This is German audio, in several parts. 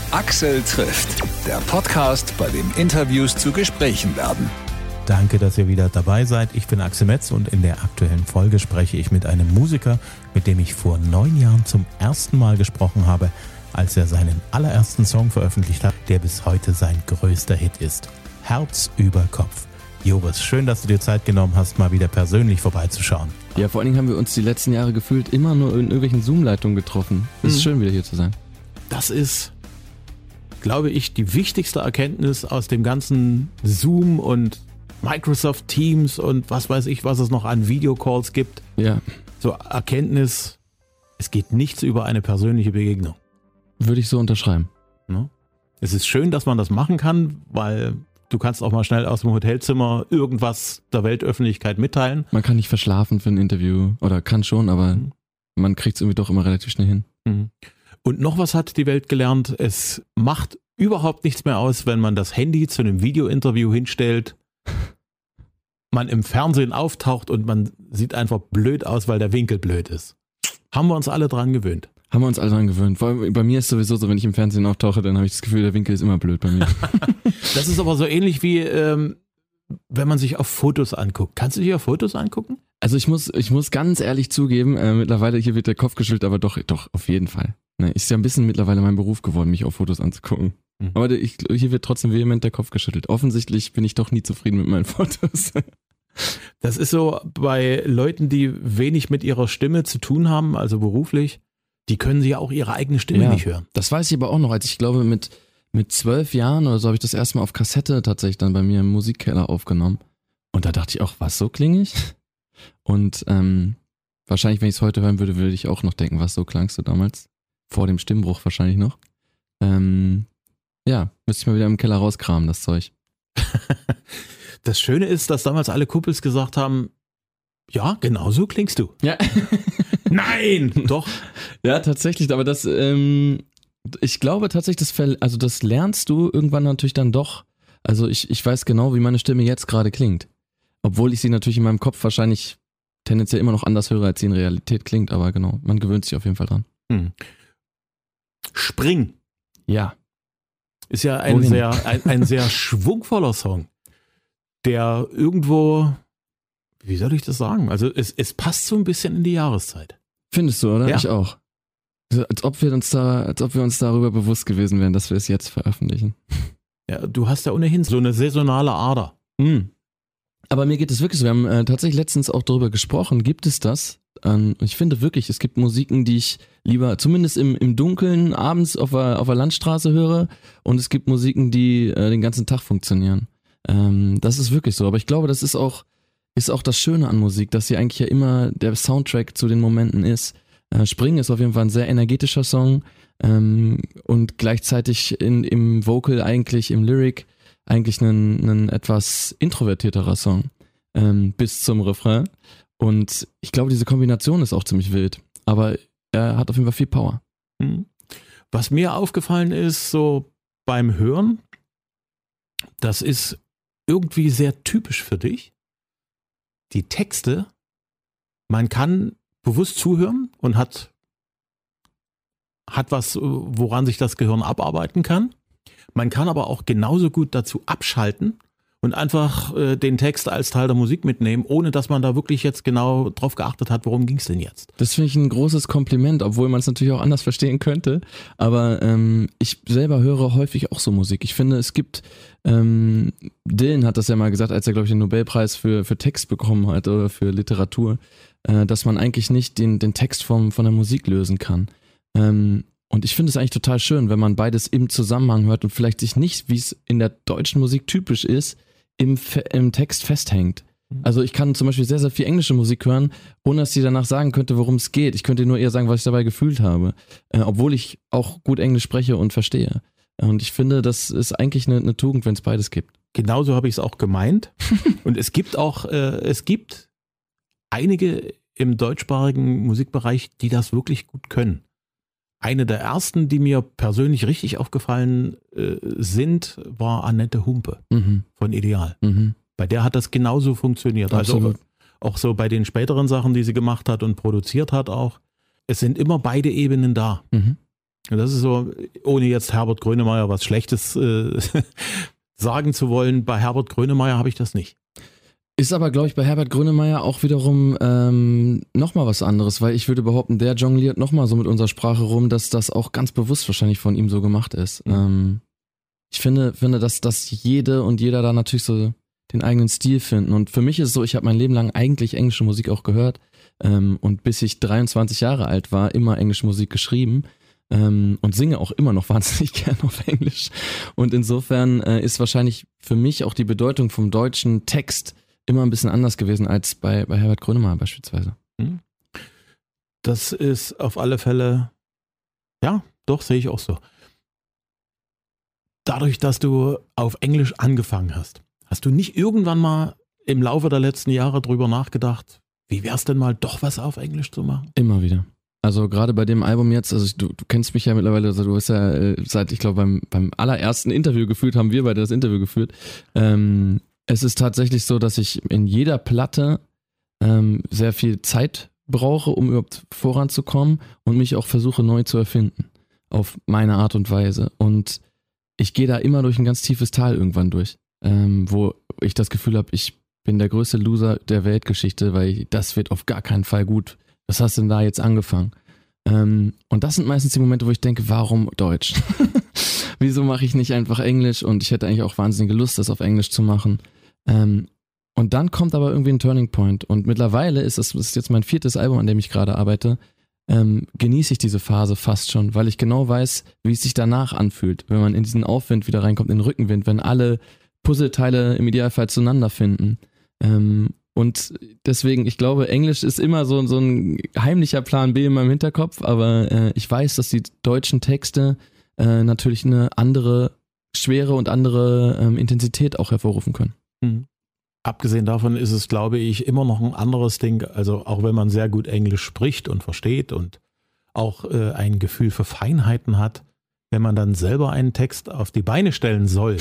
Axel trifft, der Podcast, bei dem Interviews zu Gesprächen werden. Danke, dass ihr wieder dabei seid. Ich bin Axel Metz und in der aktuellen Folge spreche ich mit einem Musiker, mit dem ich vor 9 Jahren zum ersten Mal gesprochen habe, als er seinen allerersten Song veröffentlicht hat, der bis heute sein größter Hit ist. Herz über Kopf. Joris, schön, dass du dir Zeit genommen hast, mal wieder persönlich vorbeizuschauen. Ja, vor allen Dingen haben wir uns die letzten Jahre gefühlt immer nur in irgendwelchen Zoom-Leitungen getroffen. Es ist schön, wieder hier zu sein. Das ist, glaube ich, die wichtigste Erkenntnis aus dem ganzen Zoom und Microsoft Teams und was weiß ich, was es noch an Videocalls gibt. Ja. So Erkenntnis, es geht nichts über eine persönliche Begegnung. Würde ich so unterschreiben. Ne? Es ist schön, dass man das machen kann, weil du kannst auch mal schnell aus dem Hotelzimmer irgendwas der Weltöffentlichkeit mitteilen. Man kann nicht verschlafen für ein Interview oder kann schon, aber man kriegt es irgendwie doch immer relativ schnell hin. Mhm. Und noch was hat die Welt gelernt, es macht überhaupt nichts mehr aus, wenn man das Handy zu einem Videointerview hinstellt, man im Fernsehen auftaucht und man sieht einfach blöd aus, weil der Winkel blöd ist. Haben wir uns alle dran gewöhnt. Haben wir uns alle dran gewöhnt. Bei mir ist es sowieso so, wenn ich im Fernsehen auftauche, dann habe ich das Gefühl, der Winkel ist immer blöd bei mir. Das ist aber so ähnlich wie, wenn man sich auf Fotos anguckt. Kannst du dich auf Fotos angucken? Also ich muss ganz ehrlich zugeben, mittlerweile hier wird der Kopf geschüttelt, aber doch, auf jeden Fall. Ne, ist ja ein bisschen mittlerweile mein Beruf geworden, mich auf Fotos anzugucken. Mhm. Aber hier wird trotzdem vehement der Kopf geschüttelt. Offensichtlich bin ich doch nie zufrieden mit meinen Fotos. Das ist so bei Leuten, die wenig mit ihrer Stimme zu tun haben, also beruflich, die können sie ja auch ihre eigene Stimme nicht hören. Das weiß ich aber auch noch, als ich glaube mit 12 Jahren oder so habe ich das erste Mal auf Kassette tatsächlich dann bei mir im Musikkeller aufgenommen. Und da dachte ich auch, was, so klinge ich? Und wahrscheinlich, wenn ich es heute hören würde, würde ich auch noch denken, was, so klangst du damals? Vor dem Stimmbruch wahrscheinlich noch. Ja, müsste ich mal wieder im Keller rauskramen, das Zeug. Das Schöne ist, dass damals alle Kumpels gesagt haben, ja, genau so klingst du. Ja. Nein! Doch. Ja, tatsächlich, aber das, ich glaube tatsächlich, das lernst du irgendwann natürlich dann doch. Also ich weiß genau, wie meine Stimme jetzt gerade klingt. Obwohl ich sie natürlich in meinem Kopf wahrscheinlich tendenziell immer noch anders höre, als sie in Realität klingt, aber genau, man gewöhnt sich auf jeden Fall dran. Spring. Ja. Ist ja ein sehr schwungvoller Song, der irgendwo, wie soll ich das sagen? Also es passt so ein bisschen in die Jahreszeit. Findest du, oder? Ja. Ich auch. Also, als ob wir uns darüber bewusst gewesen wären, dass wir es jetzt veröffentlichen. Ja, du hast ja ohnehin so eine saisonale Ader. Aber mir geht es wirklich so, wir haben tatsächlich letztens auch darüber gesprochen, gibt es das? Ich finde wirklich, es gibt Musiken, die ich lieber zumindest im Dunkeln abends auf der Landstraße höre, und es gibt Musiken, die den ganzen Tag funktionieren. Das ist wirklich so, aber ich glaube, das ist auch das Schöne an Musik, dass sie eigentlich ja immer der Soundtrack zu den Momenten ist. Springen ist auf jeden Fall ein sehr energetischer Song, und gleichzeitig im Vocal eigentlich, im Lyric, eigentlich ein etwas introvertierterer Song, bis zum Refrain. Und ich glaube, diese Kombination ist auch ziemlich wild, aber er hat auf jeden Fall viel Power. Was mir aufgefallen ist, so beim Hören, das ist irgendwie sehr typisch für dich. Die Texte, man kann bewusst zuhören und hat was, woran sich das Gehirn abarbeiten kann. Man kann aber auch genauso gut dazu abschalten und einfach den Text als Teil der Musik mitnehmen, ohne dass man da wirklich jetzt genau drauf geachtet hat, worum ging es denn jetzt. Das finde ich ein großes Kompliment, obwohl man es natürlich auch anders verstehen könnte. Aber ich selber höre häufig auch so Musik. Ich finde, es gibt, Dylan hat das ja mal gesagt, als er, glaube ich, den Nobelpreis für Text bekommen hat oder für Literatur, dass man eigentlich nicht den Text von der Musik lösen kann. Und ich finde es eigentlich total schön, wenn man beides im Zusammenhang hört und vielleicht sich nicht, wie es in der deutschen Musik typisch ist, im Text festhängt. Also ich kann zum Beispiel sehr, sehr viel englische Musik hören, ohne dass sie danach sagen könnte, worum es geht. Ich könnte nur eher sagen, was ich dabei gefühlt habe, obwohl ich auch gut Englisch spreche und verstehe. Und ich finde, das ist eigentlich eine Tugend, wenn es beides gibt. Genauso habe ich es auch gemeint. Und es gibt einige im deutschsprachigen Musikbereich, die das wirklich gut können. Eine der ersten, die mir persönlich richtig aufgefallen sind, war Annette Humpe von Ideal. Bei der hat das genauso funktioniert. Absolut. Also auch so bei den späteren Sachen, die sie gemacht hat und produziert hat auch. Es sind immer beide Ebenen da. Das ist so, ohne jetzt Herbert Grönemeyer was Schlechtes sagen zu wollen, bei Herbert Grönemeyer habe ich das nicht. Ist aber, glaube ich, bei Herbert Grönemeyer auch wiederum nochmal was anderes, weil ich würde behaupten, der jongliert nochmal so mit unserer Sprache rum, dass das auch ganz bewusst wahrscheinlich von ihm so gemacht ist. Ich finde, dass jede und jeder da natürlich so den eigenen Stil finden. Und für mich ist es so, ich habe mein Leben lang eigentlich englische Musik auch gehört und bis ich 23 Jahre alt war, immer englische Musik geschrieben. Und singe auch immer noch wahnsinnig gern auf Englisch. Und insofern ist wahrscheinlich für mich auch die Bedeutung vom deutschen Text immer ein bisschen anders gewesen als bei Herbert Grönemeyer beispielsweise. Das ist auf alle Fälle, ja, doch, sehe ich auch so. Dadurch, dass du auf Englisch angefangen hast, hast du nicht irgendwann mal im Laufe der letzten Jahre drüber nachgedacht, wie wär's denn mal doch was auf Englisch zu machen? Immer wieder. Also gerade bei dem Album jetzt, also du kennst mich ja mittlerweile, also du bist ja seit, ich glaube, beim allerersten Interview geführt, haben wir beide das Interview geführt. Es ist tatsächlich so, dass ich in jeder Platte sehr viel Zeit brauche, um überhaupt voranzukommen und mich auch versuche neu zu erfinden. Auf meine Art und Weise. Und ich gehe da immer durch ein ganz tiefes Tal irgendwann durch, wo ich das Gefühl habe, ich bin der größte Loser der Weltgeschichte, weil das wird auf gar keinen Fall gut. Was hast du denn da jetzt angefangen? Und das sind meistens die Momente, wo ich denke, warum Deutsch? Wieso mache ich nicht einfach Englisch? Und ich hätte eigentlich auch wahnsinnige Lust, das auf Englisch zu machen. Und dann kommt aber irgendwie ein Turning Point. Und mittlerweile ist jetzt mein 4. Album, an dem ich gerade arbeite, genieße ich diese Phase fast schon, weil ich genau weiß, wie es sich danach anfühlt, wenn man in diesen Aufwind wieder reinkommt, in den Rückenwind, wenn alle Puzzleteile im Idealfall zueinander finden. Und deswegen, ich glaube, Englisch ist immer so ein heimlicher Plan B in meinem Hinterkopf, aber ich weiß, dass die deutschen Texte natürlich eine andere Schwere und andere Intensität auch hervorrufen können. Mhm. Abgesehen davon ist es, glaube ich, immer noch ein anderes Ding, also auch wenn man sehr gut Englisch spricht und versteht und auch ein Gefühl für Feinheiten hat, wenn man dann selber einen Text auf die Beine stellen soll,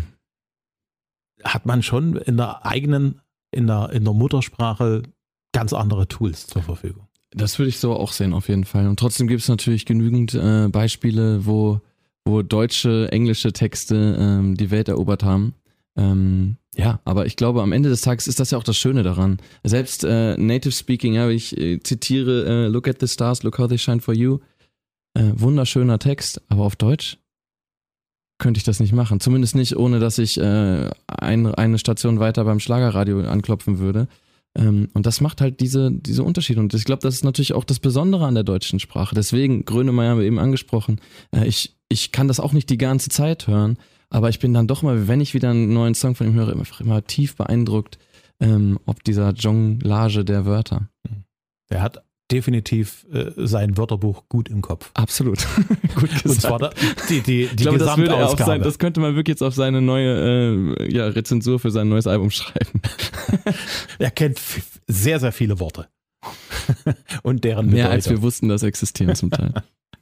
hat man schon in der eigenen in der Muttersprache ganz andere Tools zur Verfügung. Das würde ich so auch sehen, auf jeden Fall. Und trotzdem gibt es natürlich genügend Beispiele, wo deutsche, englische Texte die Welt erobert haben. Ja, aber ich glaube, am Ende des Tages ist das ja auch das Schöne daran. Selbst Native Speaking, ja, ich zitiere Look at the stars, look how they shine for you. Wunderschöner Text, aber auf Deutsch könnte ich das nicht machen. Zumindest nicht, ohne dass ich eine Station weiter beim Schlagerradio anklopfen würde. Und das macht halt diese Unterschiede. Und ich glaube, das ist natürlich auch das Besondere an der deutschen Sprache. Deswegen, Grönemeyer haben wir eben angesprochen, ich kann das auch nicht die ganze Zeit hören, aber ich bin dann doch mal, wenn ich wieder einen neuen Song von ihm höre, einfach immer tief beeindruckt, ob dieser Jonglage der Wörter. Der hat definitiv sein Wörterbuch gut im Kopf. Absolut. Gut gesagt. Und zwar die ich glaube, das würde er auf Gesamtausgabe. das könnte man wirklich jetzt auf seine neue Rezensur für sein neues Album schreiben. Er kennt sehr, sehr viele Worte. Und deren Bedeutung. Mehr als wir wussten, dass existieren zum Teil.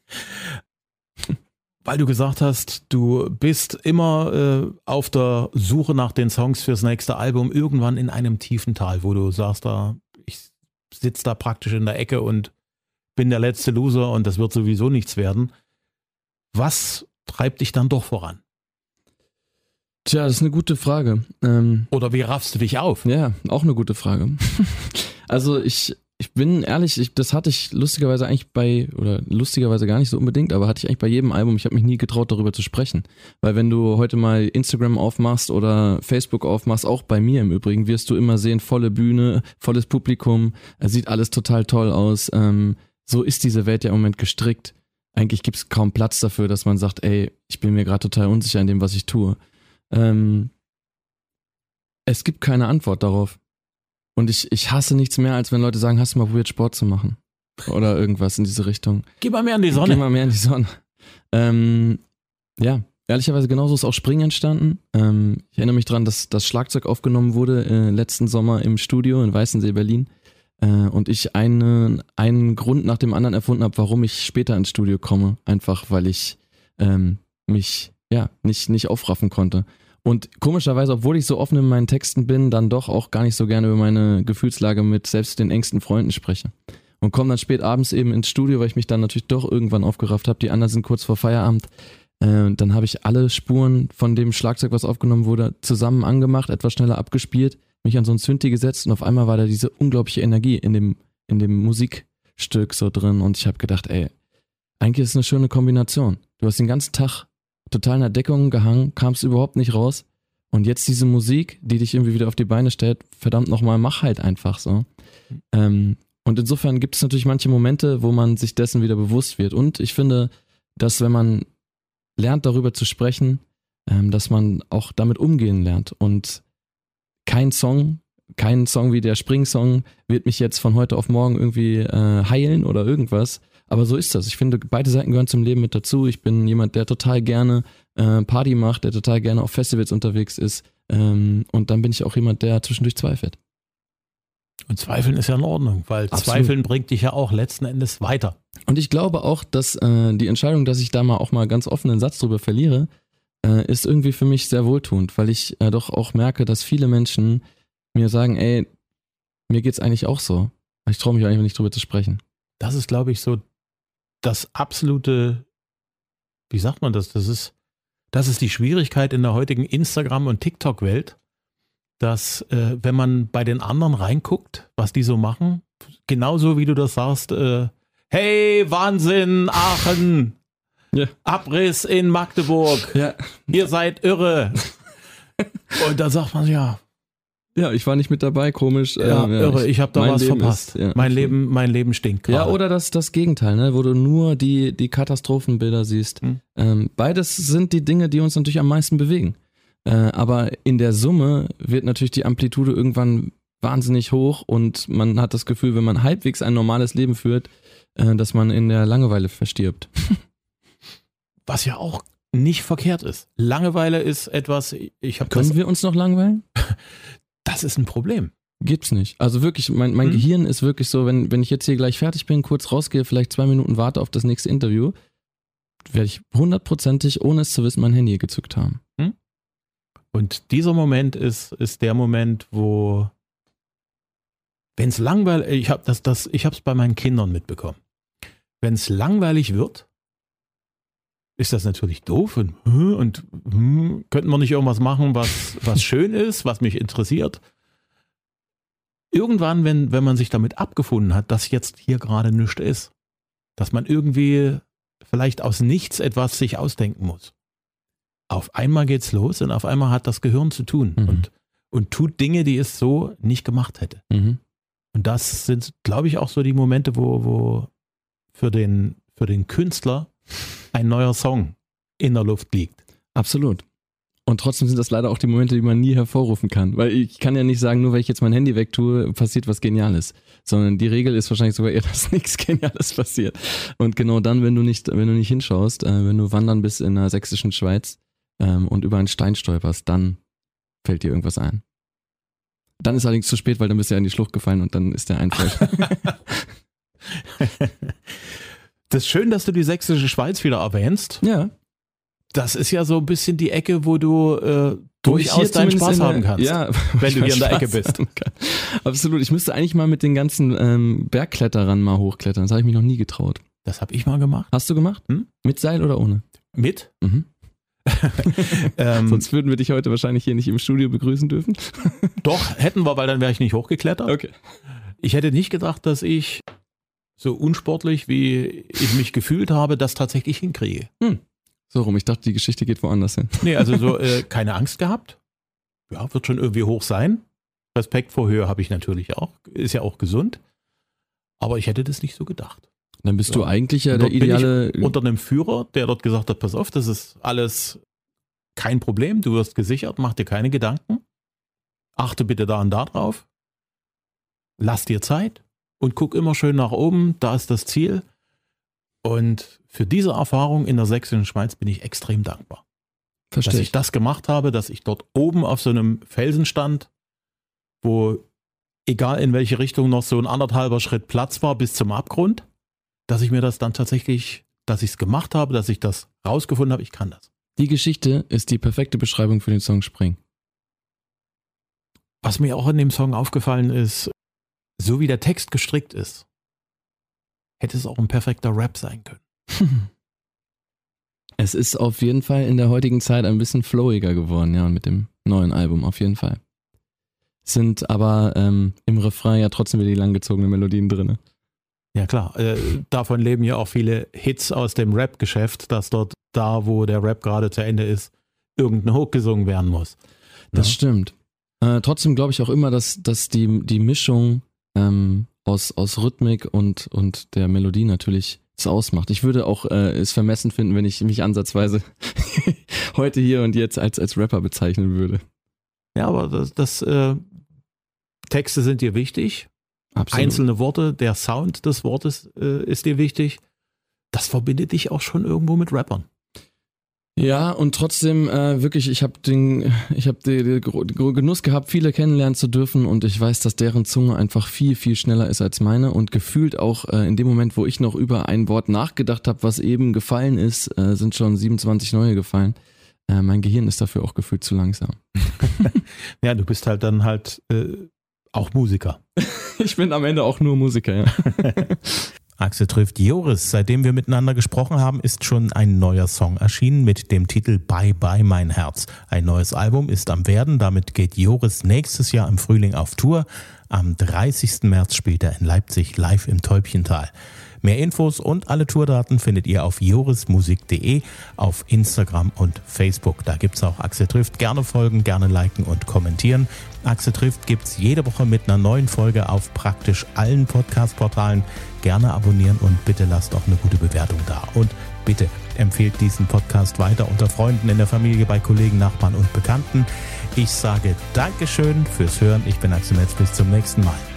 Weil du gesagt hast, du bist immer auf der Suche nach den Songs fürs nächste Album, irgendwann in einem tiefen Tal, wo du sagst, ich sitze da praktisch in der Ecke und bin der letzte Loser und das wird sowieso nichts werden. Was treibt dich dann doch voran? Tja, das ist eine gute Frage. Oder wie raffst du dich auf? Ja, auch eine gute Frage. Also ich bin ehrlich, das hatte ich lustigerweise lustigerweise gar nicht so unbedingt, aber hatte ich eigentlich bei jedem Album, ich habe mich nie getraut, darüber zu sprechen. Weil wenn du heute mal Instagram aufmachst oder Facebook aufmachst, auch bei mir im Übrigen, wirst du immer sehen, volle Bühne, volles Publikum, sieht alles total toll aus. So ist diese Welt ja im Moment gestrickt. Eigentlich gibt es kaum Platz dafür, dass man sagt, ey, ich bin mir gerade total unsicher in dem, was ich tue. Es gibt keine Antwort darauf. Und ich hasse nichts mehr, als wenn Leute sagen, hast du mal probiert, Sport zu machen? Oder irgendwas in diese Richtung. Geh mal mehr in die Sonne. Geh mal mehr in die Sonne. Ja, ehrlicherweise genauso ist auch Springen entstanden. Ich erinnere mich daran, dass das Schlagzeug aufgenommen wurde letzten Sommer im Studio in Weißensee, Berlin. Und ich einen Grund nach dem anderen erfunden habe, warum ich später ins Studio komme. Einfach, weil ich mich nicht aufraffen konnte. Und komischerweise, obwohl ich so offen in meinen Texten bin, dann doch auch gar nicht so gerne über meine Gefühlslage mit selbst den engsten Freunden spreche. und komme dann spät abends eben ins Studio, weil ich mich dann natürlich doch irgendwann aufgerafft habe. Die anderen sind kurz vor Feierabend. Dann habe ich alle Spuren von dem Schlagzeug, was aufgenommen wurde, zusammen angemacht, etwas schneller abgespielt, mich an so ein Synthi gesetzt und auf einmal war da diese unglaubliche Energie in dem Musikstück so drin und ich habe gedacht, ey, eigentlich ist es eine schöne Kombination. Du hast den ganzen Tag total in der Deckung gehangen, kamst überhaupt nicht raus und jetzt diese Musik, die dich irgendwie wieder auf die Beine stellt, verdammt nochmal, mach halt einfach so. Und insofern gibt es natürlich manche Momente, wo man sich dessen wieder bewusst wird und ich finde, dass wenn man lernt darüber zu sprechen, dass man auch damit umgehen lernt und kein Song wie der Spring-Song wird mich jetzt von heute auf morgen irgendwie heilen oder irgendwas. Aber so ist das. Ich finde, beide Seiten gehören zum Leben mit dazu. Ich bin jemand, der total gerne Party macht, der total gerne auf Festivals unterwegs ist. Und dann bin ich auch jemand, der zwischendurch zweifelt. Und Zweifeln ist ja in Ordnung, weil Absolut. Zweifeln bringt dich ja auch letzten Endes weiter. Und ich glaube auch, dass die Entscheidung, dass ich da mal auch mal ganz offen einen Satz drüber verliere, ist irgendwie für mich sehr wohltuend, weil ich doch auch merke, dass viele Menschen mir sagen, ey, mir geht's eigentlich auch so. Ich traue mich eigentlich nicht drüber zu sprechen. Das ist, glaube ich, so das absolute, wie sagt man das? Das ist die Schwierigkeit in der heutigen Instagram- und TikTok-Welt, dass wenn man bei den anderen reinguckt, was die so machen, genauso wie du das sagst, hey, Wahnsinn, Aachen, Ja. Abriss in Magdeburg, Ja. ihr seid irre. Und da sagt man, ja, Ich war nicht mit dabei, komisch. irre, ich habe da mein was Leben verpasst. ist, ja. Mein Leben stinkt gerade. Ja, oder das Gegenteil, ne? Wo du nur die Katastrophenbilder siehst. Beides sind die Dinge, die uns natürlich am meisten bewegen. Aber in der Summe wird natürlich die Amplitude irgendwann wahnsinnig hoch und man hat das Gefühl, wenn man halbwegs ein normales Leben führt, dass man in der Langeweile verstirbt. Was ja auch nicht verkehrt ist. Langeweile ist etwas, Können wir uns noch langweilen? Das ist ein Problem. Gibt's nicht. Also wirklich, mein Gehirn ist wirklich so, wenn ich jetzt hier gleich fertig bin, kurz rausgehe, vielleicht 2 Minuten warte auf das nächste Interview, werde ich 100%ig, ohne es zu wissen, mein Handy gezückt haben. Und dieser Moment ist der Moment, wo, wenn es langweilig, ich habe es bei meinen Kindern mitbekommen. Wenn es langweilig wird, ist das natürlich doof und könnten wir nicht irgendwas machen, was schön ist, was mich interessiert. Irgendwann, wenn man sich damit abgefunden hat, dass jetzt hier gerade nichts ist, dass man irgendwie vielleicht aus nichts etwas sich ausdenken muss. Auf einmal geht's los und auf einmal hat das Gehirn zu tun und tut Dinge, die es so nicht gemacht hätte. Mhm. Und das sind, glaube ich, auch so die Momente, wo für den Künstler ein neuer Song in der Luft liegt. Absolut. Und trotzdem sind das leider auch die Momente, die man nie hervorrufen kann. Weil ich kann ja nicht sagen, nur weil ich jetzt mein Handy wegtue, passiert was Geniales. Sondern die Regel ist wahrscheinlich sogar eher, dass nichts Geniales passiert. Und genau dann, wenn du nicht hinschaust, wenn du wandern bist in der sächsischen Schweiz und über einen Stein stolperst, dann fällt dir irgendwas ein. Dann ist allerdings zu spät, weil dann bist du ja in die Schlucht gefallen und dann ist der Einfall. Das ist schön, dass du die sächsische Schweiz wieder erwähnst. Ja. Das ist ja so ein bisschen die Ecke, wo du durchaus deinen Spaß haben kannst, wenn du hier in der Ecke bist. Absolut. Ich müsste eigentlich mal mit den ganzen Bergkletterern mal hochklettern. Das habe ich mich noch nie getraut. Das habe ich mal gemacht. Hast du gemacht? Mit Seil oder ohne? Mit? Mhm. Sonst würden wir dich heute wahrscheinlich hier nicht im Studio begrüßen dürfen. Doch, hätten wir, weil dann wäre ich nicht hochgeklettert. Okay. Ich hätte nicht gedacht, dass ich so unsportlich, wie ich mich gefühlt habe, das tatsächlich hinkriege. So rum, ich dachte, die Geschichte geht woanders hin. Nee, also so keine Angst gehabt. Ja, wird schon irgendwie hoch sein. Respekt vor Höhe habe ich natürlich auch. Ist ja auch gesund. Aber ich hätte das nicht so gedacht. Dann bist du eigentlich ja der ideale... Bin ich unter einem Führer, der dort gesagt hat, pass auf, das ist alles kein Problem. Du wirst gesichert, mach dir keine Gedanken. Achte bitte da und da drauf. Lass dir Zeit und guck immer schön nach oben. Da ist das Ziel. Und für diese Erfahrung in der sächsischen Schweiz bin ich extrem dankbar. Verstehe. Dass ich das gemacht habe, dass ich dort oben auf so einem Felsen stand, wo egal in welche Richtung noch so ein 1,5 Schritt Platz war bis zum Abgrund, dass ich mir das dann tatsächlich, dass ich es gemacht habe, dass ich das rausgefunden habe, ich kann das. Die Geschichte ist die perfekte Beschreibung für den Song Spring. Was mir auch in dem Song aufgefallen ist, so wie der Text gestrickt ist, hätte es auch ein perfekter Rap sein können. Es ist auf jeden Fall in der heutigen Zeit ein bisschen flowiger geworden, ja, mit dem neuen Album, auf jeden Fall. Sind aber im Refrain ja trotzdem wieder die langgezogenen Melodien drin. Ja klar, davon leben ja auch viele Hits aus dem Rap-Geschäft, dass dort da, wo der Rap gerade zu Ende ist, irgendein Hook gesungen werden muss. Das stimmt. Trotzdem glaube ich auch immer, dass die Mischung aus Rhythmik und der Melodie natürlich es ausmacht. Ich würde auch es vermessen finden, wenn ich mich ansatzweise heute hier und jetzt als Rapper bezeichnen würde. Ja, aber Texte sind dir wichtig. Absolut. Einzelne Worte, der Sound des Wortes ist dir wichtig. Das verbindet dich auch schon irgendwo mit Rappern. Ja, und trotzdem wirklich, ich habe den Genuss gehabt, viele kennenlernen zu dürfen und ich weiß, dass deren Zunge einfach viel, viel schneller ist als meine und gefühlt auch in dem Moment, wo ich noch über ein Wort nachgedacht habe, was eben gefallen ist, sind schon 27 neue gefallen. Mein Gehirn ist dafür auch gefühlt zu langsam. Ja, du bist halt dann auch Musiker. Ich bin am Ende auch nur Musiker, ja. Axel trifft Joris. Seitdem wir miteinander gesprochen haben, ist schon ein neuer Song erschienen mit dem Titel Bye Bye Mein Herz. Ein neues Album ist am Werden. Damit geht Joris nächstes Jahr im Frühling auf Tour. Am 30. März spielt er in Leipzig live im Täubchental. Mehr Infos und alle Tourdaten findet ihr auf jorismusik.de, auf Instagram und Facebook. Da gibt's auch Axel trifft. Gerne folgen, gerne liken und kommentieren. Axel trifft gibt's jede Woche mit einer neuen Folge auf praktisch allen Podcast-Portalen. Gerne abonnieren und bitte lasst auch eine gute Bewertung da. Und bitte empfehlt diesen Podcast weiter unter Freunden, in der Familie, bei Kollegen, Nachbarn und Bekannten. Ich sage Dankeschön fürs Hören. Ich bin Axel Metz. Bis zum nächsten Mal.